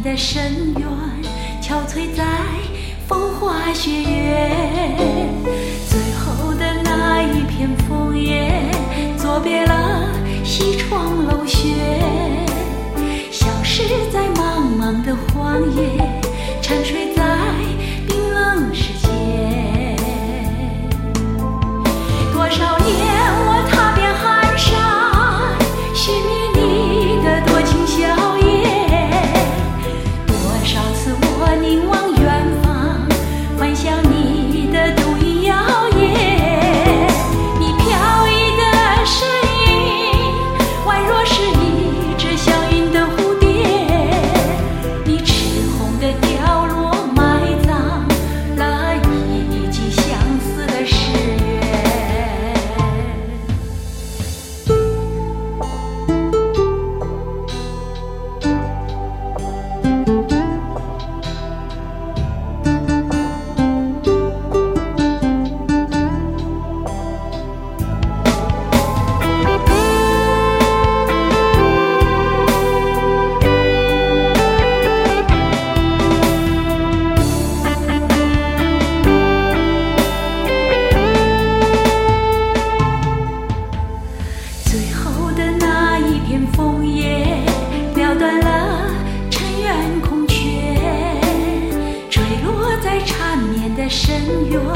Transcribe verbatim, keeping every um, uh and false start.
的深渊，憔悴在风花雪月。最后的那一片枫叶，作别了西窗楼雪，消失在茫茫的荒野，沉睡在冰冷世界。多少年我踏遍寒山，寻觅你的多情笑颜，多少次我凝望远方，幻想你的独影摇曳。你飘逸的身影，宛若是一只祥云的蝴蝶，你赤红的凋落，埋葬了一季相思的誓约。最后的那一片枫叶，撩断了尘缘空缺，坠落在缠绵的深渊，